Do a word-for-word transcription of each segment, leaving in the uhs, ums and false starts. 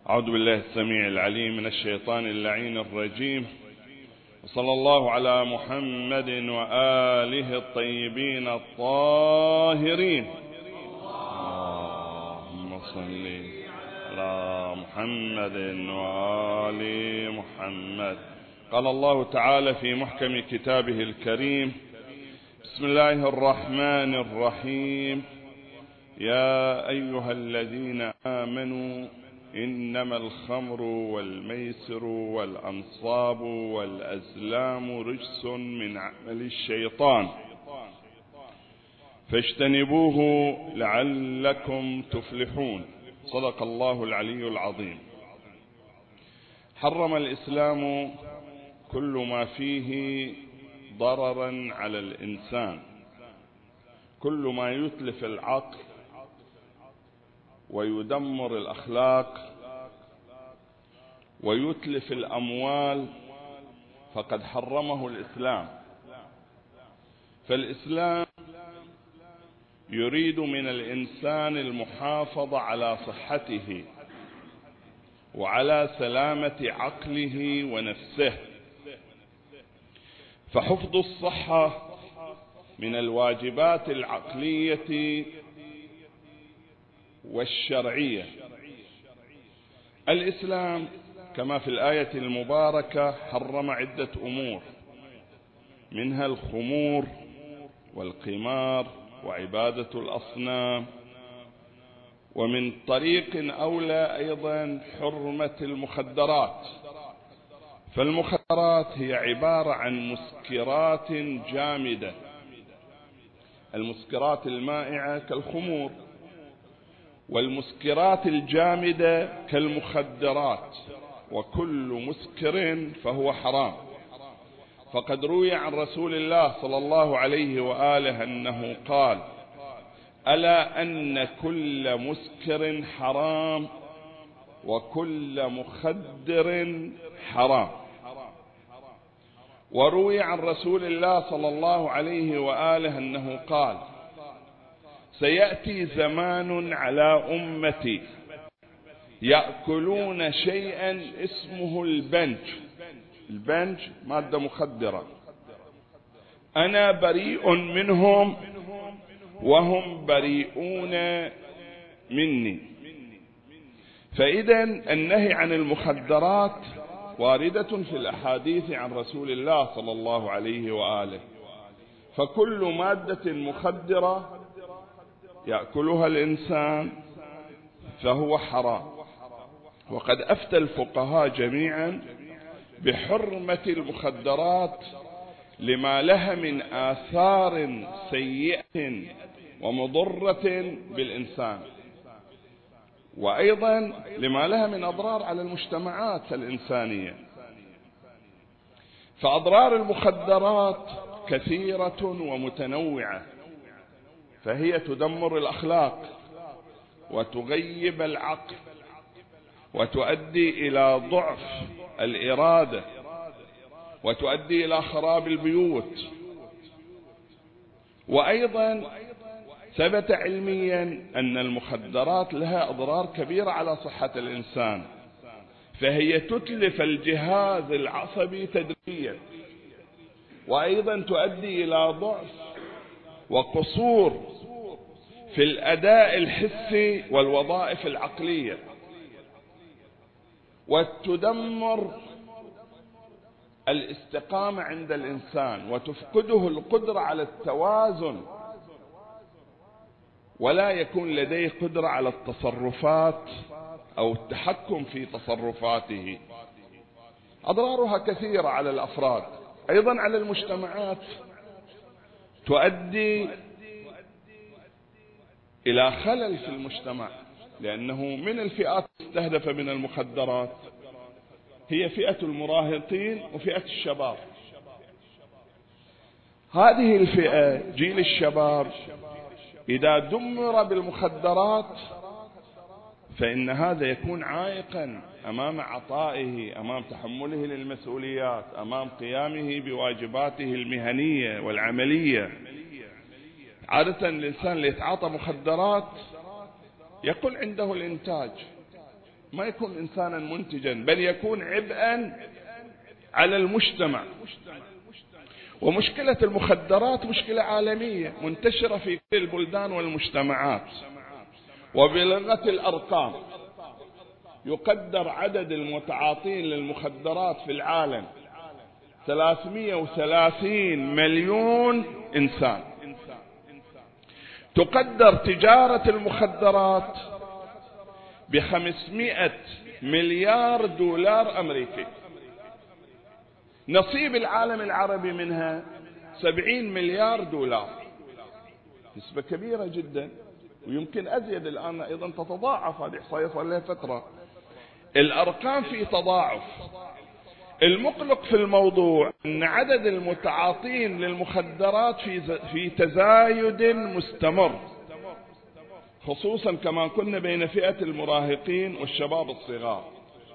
أعوذ بالله السميع العليم من الشيطان اللعين الرجيم، وصلى الله على محمد وآله الطيبين الطاهرين. اللهم صل على محمد وآل محمد. قال الله تعالى في محكم كتابه الكريم: بسم الله الرحمن الرحيم. يا أيها الذين آمنوا إنما الخمر والميسر والأنصاب والأزلام رجس من عمل الشيطان فاجتنبوه لعلكم تفلحون. صدق الله العلي العظيم. حرم الإسلام كل ما فيه ضررا على الإنسان، كل ما يتلف العقل ويدمر الأخلاق ويتلف الأموال فقد حرمه الإسلام. فالإسلام يريد من الإنسان المحافظة على صحته وعلى سلامة عقله ونفسه، فحفظ الصحة من الواجبات العقلية والشرعية. الإسلام كما في الآية المباركة حرم عدة أمور، منها الخمور والقمار وعبادة الأصنام، ومن طريق أولى أيضا حرمة المخدرات. فالمخدرات هي عبارة عن مسكرات جامدة، المسكرات المائعة كالخمور، والمسكرات الجامدة كالمخدرات، وكل مسكر فهو حرام. فقد روي عن رسول الله صلى الله عليه وآله أنه قال: ألا أن كل مسكر حرام وكل مخدر حرام. وروي عن رسول الله صلى الله عليه وآله أنه قال: سيأتي زمان على أمتي يأكلون شيئا اسمه البنج. البنج مادة مخدرة، أنا بريء منهم وهم بريئون مني. فإذا النهي عن المخدرات واردة في الأحاديث عن رسول الله صلى الله عليه وآله. فكل مادة مخدرة يأكلها الإنسان فهو حرام. وقد أفتى الفقهاء جميعا بحرمة المخدرات لما لها من آثار سيئة ومضرة بالإنسان، وأيضا لما لها من أضرار على المجتمعات الإنسانية. فأضرار المخدرات كثيرة ومتنوعة، فهي تدمر الأخلاق وتغيب العقل وتؤدي إلى ضعف الإرادة وتؤدي إلى خراب البيوت. وأيضا ثبت علميا أن المخدرات لها أضرار كبيرة على صحة الإنسان، فهي تتلف الجهاز العصبي تدريجيا، وأيضا تؤدي إلى ضعف وقصور في الأداء الحسي والوظائف العقلية، وتدمر الاستقامة عند الإنسان وتفقده القدرة على التوازن، ولا يكون لديه قدرة على التصرفات أو التحكم في تصرفاته. أضرارها كثيرة على الأفراد، أيضا على المجتمعات، تؤدي إلى خلل في المجتمع، لأنه من الفئات المستهدفة من المخدرات هي فئة المراهقين وفئة الشباب. هذه الفئة جيل الشباب إذا دمر بالمخدرات فإن هذا يكون عائقا أمام عطائه، أمام تحمله للمسؤوليات، أمام قيامه بواجباته المهنية والعملية. عادة الإنسان اللي يتعاطى مخدرات يكون عنده الإنتاج، ما يكون إنسانا منتجا، بل يكون عبئا على المجتمع. ومشكلة المخدرات مشكلة عالمية منتشرة في كل البلدان والمجتمعات. وبلغة الأرقام يقدر عدد المتعاطين للمخدرات في العالم ثلاثمئة وثلاثين مليون إنسان. تقدر تجارة المخدرات بخمسمائة مليار دولار أمريكي. نصيب العالم العربي منها سبعين مليار دولار، نسبة كبيرة جدا، ويمكن أزيد الآن أيضا تتضاعف. هذه إحصائية صار لها فترة، الأرقام في تضاعف. المقلق في الموضوع أن عدد المتعاطين للمخدرات في في تزايد مستمر، خصوصا كما كنا بين فئة المراهقين والشباب الصغار.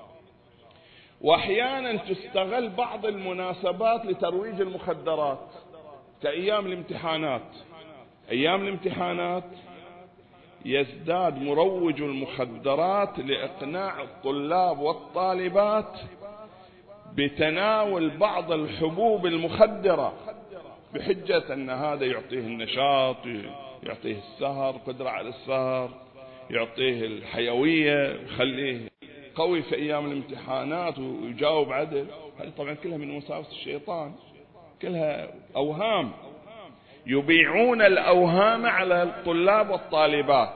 وأحيانا تستغل بعض المناسبات لترويج المخدرات كأيام الامتحانات. أيام الامتحانات يزداد مروج المخدرات لإقناع الطلاب والطالبات بتناول بعض الحبوب المخدرة بحجة أن هذا يعطيه النشاط، يعطيه السهر، قدرة على السهر، يعطيه الحيوية، يخليه قوي في أيام الامتحانات ويجاوب عدل. هذه طبعا كلها من وساوس الشيطان، كلها أوهام. يبيعون الأوهام على الطلاب والطالبات.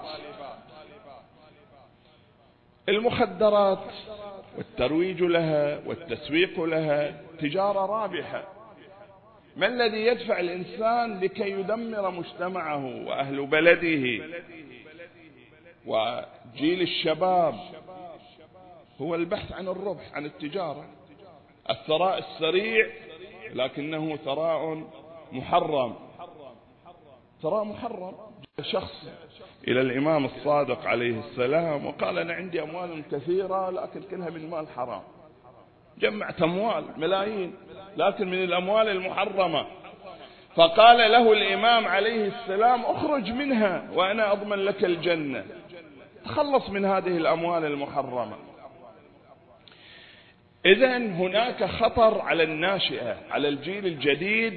المخدرات والترويج لها والتسويق لها تجارة رابحة. ما الذي يدفع الإنسان لكي يدمر مجتمعه وأهل بلده وجيل الشباب؟ هو البحث عن الربح، عن التجارة، الثراء السريع، لكنه ثراء محرم. ثراء محرم. شخص إلى الإمام الصادق عليه السلام وقال: أنا عندي أموال كثيرة لكن كلها من مال حرام. جمعت أموال ملايين لكن من الأموال المحرمة. فقال له الإمام عليه السلام: اخرج منها وأنا أضمن لك الجنة. تخلص من هذه الأموال المحرمة. إذن هناك خطر على الناشئة، على الجيل الجديد،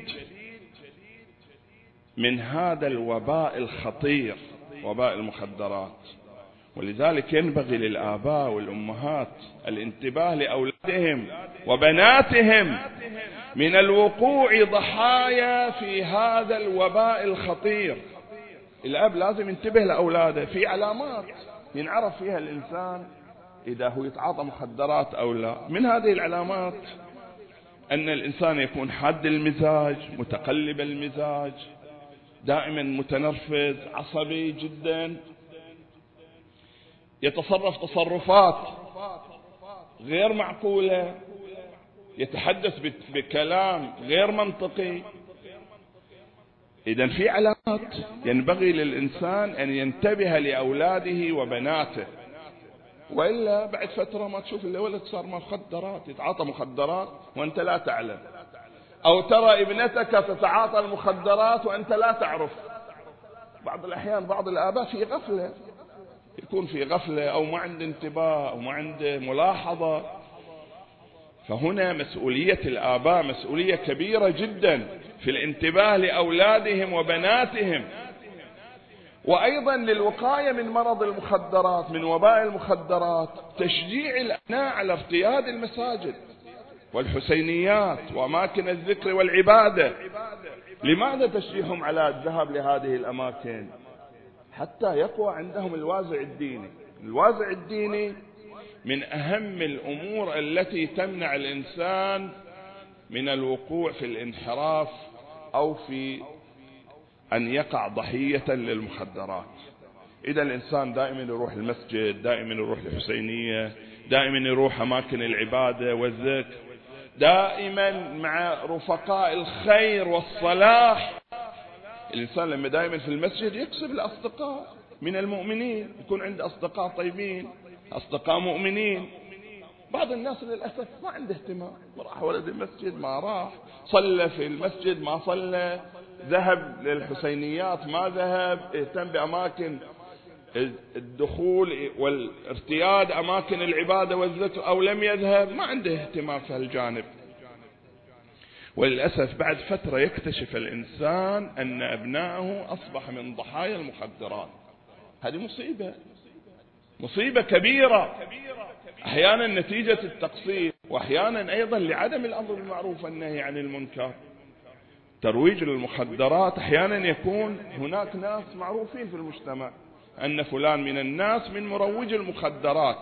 من هذا الوباء الخطير، وباء المخدرات. ولذلك ينبغي للآباء والأمهات الانتباه لأولادهم وبناتهم من الوقوع ضحايا في هذا الوباء الخطير. الأب لازم ينتبه لأولاده في علامات ينعرف فيها الإنسان إذا هو يتعاطى مخدرات أو لا. من هذه العلامات أن الإنسان يكون حاد المزاج، متقلب المزاج، دائما متنرفز، عصبي جدا، يتصرف تصرفات غير معقولة، يتحدث بكلام غير منطقي. إذن في علامات ينبغي للإنسان أن ينتبه لأولاده وبناته، وإلا بعد فترة ما تشوف اللي ولد صار مخدرات، يتعاطى مخدرات وأنت لا تعلم، أو ترى ابنتك تتعاطى المخدرات وأنت لا تعرف. بعض الأحيان بعض الآباء في غفلة، يكون في غفلة أو ما عنده انتباه أو ما عنده ملاحظة. فهنا مسؤولية الآباء مسؤولية كبيرة جدا في الانتباه لأولادهم وبناتهم، وأيضا للوقاية من مرض المخدرات، من وباء المخدرات، تشجيع الأبناء على ارتياد المساجد والحسينيات وأماكن الذكر والعبادة. لماذا تشجيعهم على الذهاب لهذه الأماكن؟ حتى يقوى عندهم الوازع الديني. الوازع الديني من أهم الأمور التي تمنع الإنسان من الوقوع في الانحراف أو في أن يقع ضحية للمخدرات. إذا الإنسان دائما يروح المسجد، دائما يروح الحسينية، دائما يروح أماكن العبادة والذكر، دائما مع رفقاء الخير والصلاح. الإنسان لما دائما في المسجد يكسب الأصدقاء من المؤمنين، يكون عنده أصدقاء طيبين، أصدقاء مؤمنين. بعض الناس للأسف ما عنده اهتمام، راح ولد المسجد ما راح، صلى في المسجد ما صلى، ذهب للحسينيات ما ذهب، اهتم بأماكن الدخول والارتياد أماكن العبادة والذكر أو لم يذهب، ما عنده اهتمام في هالجانب. وللأسف بعد فترة يكتشف الإنسان أن أبنائه أصبح من ضحايا المخدرات. هذه مصيبة، مصيبة كبيرة، أحيانا نتيجة التقصير، وأحيانا أيضا لعدم الأمر بالمعروف والنهي عن المنكر. ترويج للمخدرات أحيانا يكون هناك ناس معروفين في المجتمع أن فلان من الناس من مروج المخدرات.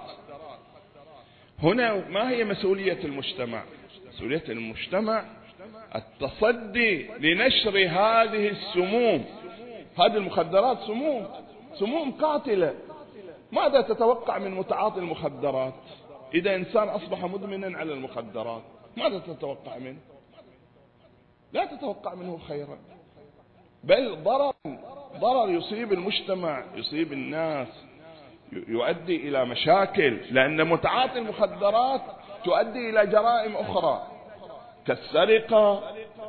هنا ما هي مسؤولية المجتمع؟ مسؤولية المجتمع التصدي لنشر هذه السموم. هذه المخدرات سموم، سموم قاتلة. ماذا تتوقع من متعاطي المخدرات؟ إذا إنسان أصبح مدمنا على المخدرات ماذا تتوقع منه؟ لا تتوقع منه خيرا، بل ضرر ضرر يصيب المجتمع، يصيب الناس، يؤدي إلى مشاكل. لأن متعاطي المخدرات تؤدي إلى جرائم أخرى كالسرقة،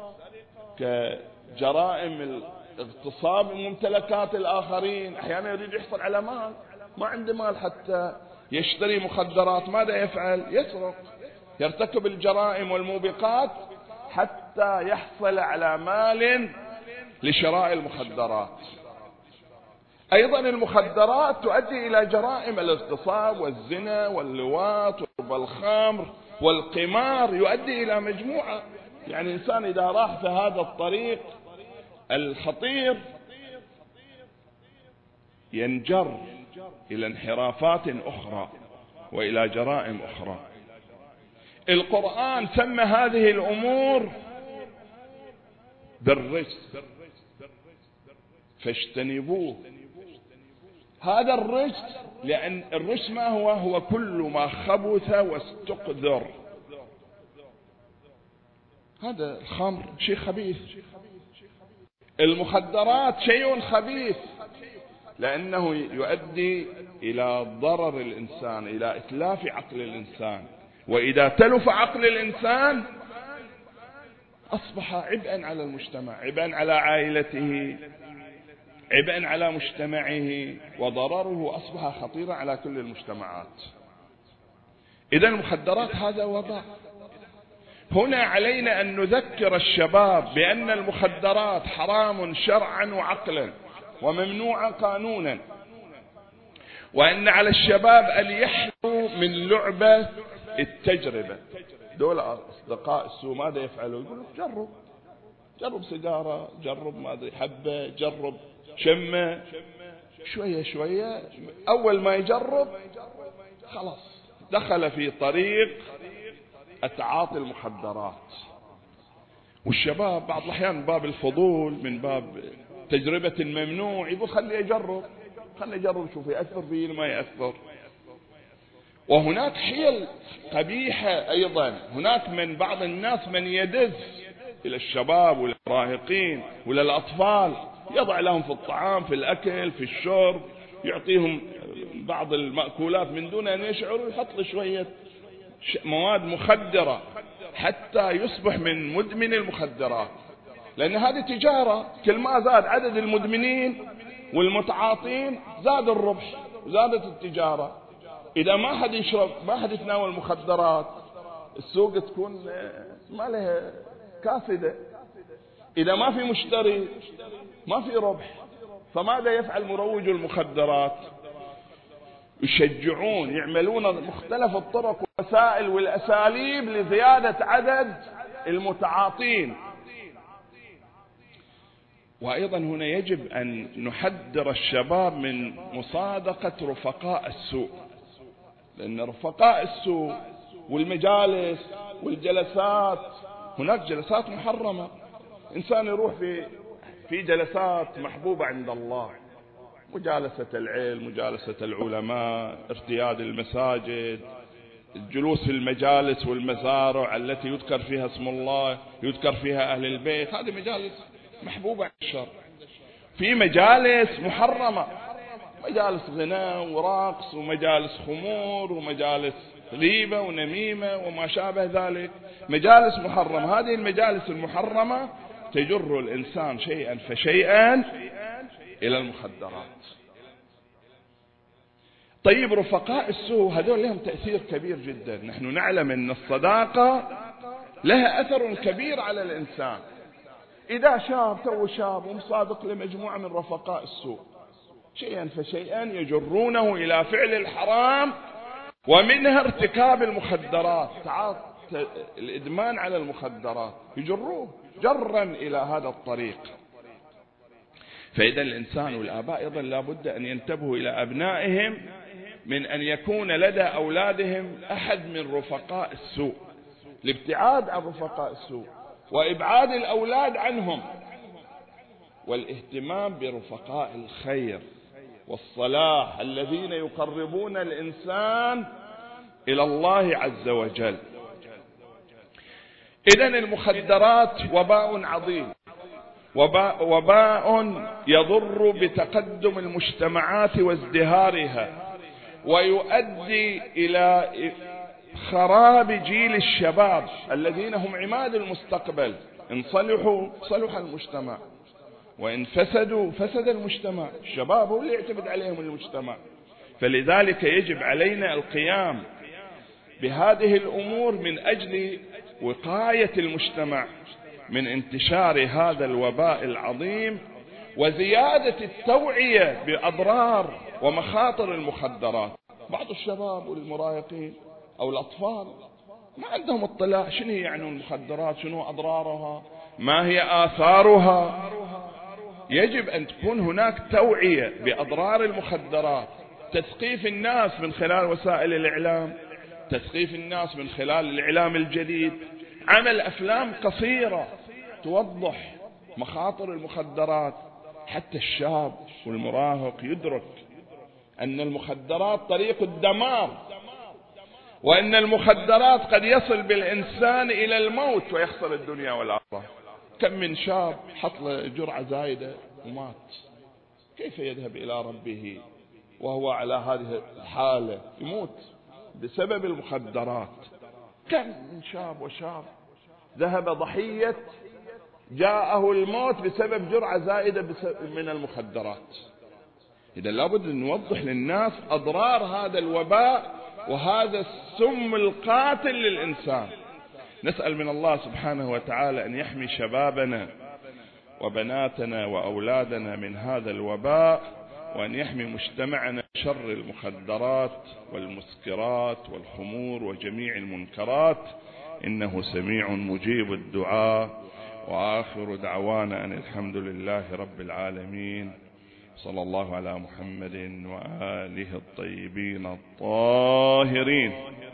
كجرائم اغتصاب ممتلكات الآخرين. أحيانا يريد يحصل على مال، ما عنده مال حتى يشتري مخدرات، ماذا يفعل؟ يسرق، يرتكب الجرائم والموبقات حتى يحصل على مال لشراء المخدرات. أيضا المخدرات تؤدي إلى جرائم الاغتصاب والزنا واللواط وشرب الخمر والقمار، يؤدي إلى مجموعة. يعني إنسان إذا راح في هذا الطريق الخطير ينجر إلى انحرافات أخرى وإلى جرائم أخرى. القرآن سمى هذه الأمور بالرجس فاجتنبوه. هذا الرجس، لأن الرجس ما هو؟ هو كل ما خبث واستقذر. هذا الخمر شيء خبيث، المخدرات شيء خبيث، لأنه يؤدي إلى ضرر الإنسان، إلى إتلاف عقل الإنسان. وإذا تلف عقل الإنسان أصبح عبئا على المجتمع، عبئا على عائلته، عبئا على مجتمعه، وضرره أصبح خطيرا على كل المجتمعات. إذا المخدرات هذا وضع. هنا علينا أن نذكر الشباب بأن المخدرات حرام شرعا وعقلا وممنوع قانونا، وأن على الشباب أن يحذروا من لعبة التجربة. دول أصدقاء السوء ماذا يفعلوا؟ يقولوا جرب، جرب سيجارة، جرب ماذا حبة، جرب شمة، شوية شوية. أول ما يجرب خلاص دخل في طريق تعاطي المخدرات. والشباب بعض الأحيان باب الفضول، من باب تجربة الممنوع، يقول خلي أجرب، خلي أجرب شوف يأثر فيه ما يأثر. وهناك حيل قبيحة أيضا. هناك من بعض الناس من يدز إلى الشباب والمراهقين وللأطفال، يضع لهم في الطعام، في الأكل، في الشرب، يعطيهم بعض المأكولات من دون أن يشعروا، يحط له شوية مواد مخدرة حتى يصبح من مدمن المخدرات. لأن هذه تجارة، كل ما زاد عدد المدمنين والمتعاطين زاد الربح وزادت التجارة. إذا ما حد يشرب، ما حد يتناول مخدرات، السوق تكون ما لها كاسدة. إذا ما في مشتري ما في ربح. فماذا يفعل مروج المخدرات؟ يشجعون، يعملون مختلف الطرق والوسائل والأساليب لزيادة عدد المتعاطين. وأيضا هنا يجب أن نحذر الشباب من مصادقة رفقاء السوء، لأن رفقاء السوء والمجالس والجلسات، هناك جلسات محرمة. إنسان يروح في في جلسات محبوبة عند الله، مجالسة العلم، مجالسة العلماء، ارتياد المساجد، الجلوس في المجالس والمزارع التي يذكر فيها اسم الله، يذكر فيها أهل البيت، هذه مجالس محبوبة عند الشر. في مجالس محرمة، مجالس غناء ورقص، ومجالس خمور، ومجالس غيبة ونميمة وما شابه ذلك، مجالس محرمة. هذه المجالس المحرمة تجر الإنسان شيئا فشيئا إلى المخدرات. طيب رفقاء السوء هذول لهم تأثير كبير جدا. نحن نعلم أن الصداقة لها أثر كبير على الإنسان. إذا شاب تو شاب ومصادق لمجموعة من رفقاء السوء شيئا فشيئا يجرونه إلى فعل الحرام، ومنها ارتكاب المخدرات، الإدمان على المخدرات يجروه جرا إلى هذا الطريق. فإذا الإنسان والآباء أيضا لابد أن ينتبهوا إلى أبنائهم من أن يكون لدى أولادهم أحد من رفقاء السوء، الابتعاد عن رفقاء السوء وإبعاد الأولاد عنهم، والاهتمام برفقاء الخير والصلاح الذين يقربون الإنسان إلى الله عز وجل. إذن المخدرات وباء عظيم، وباء, وباء يضر بتقدم المجتمعات وازدهارها، ويؤدي إلى خراب جيل الشباب الذين هم عماد المستقبل. إن صلحوا صلح المجتمع، وإن فسدوا فسد المجتمع. الشباب هو اللي يعتمد عليهم المجتمع. فلذلك يجب علينا القيام بهذه الأمور من أجل وقاية المجتمع من انتشار هذا الوباء العظيم، وزيادة التوعية بأضرار ومخاطر المخدرات. بعض الشباب والمراهقين أو الأطفال ما عندهم اطلاع شنو يعني المخدرات، شنو أضرارها، ما هي آثارها. يجب أن تكون هناك توعية بأضرار المخدرات، تثقيف الناس من خلال وسائل الإعلام، تثقيف الناس من خلال الإعلام الجديد، عمل أفلام قصيرة توضح مخاطر المخدرات حتى الشاب والمراهق يدرك أن المخدرات طريق الدمار، وأن المخدرات قد يصل بالإنسان إلى الموت ويخسر الدنيا والآخرة. كم من شاب حط له جرعة زايدة ومات، كيف يذهب إلى ربه وهو على هذه الحالة؟ يموت بسبب المخدرات. كم من شاب وشاب ذهب ضحية جاءه الموت بسبب جرعة زائدة من المخدرات. إذا لابد أن نوضح للناس أضرار هذا الوباء وهذا السم القاتل للإنسان. نسأل من الله سبحانه وتعالى أن يحمي شبابنا وبناتنا وأولادنا من هذا الوباء، وأن يحمي مجتمعنا شر المخدرات والمسكرات والخمور وجميع المنكرات، إنه سميع مجيب الدعاء. وآخر دعوانا أن الحمد لله رب العالمين، صلى الله على محمد وآله الطيبين الطاهرين.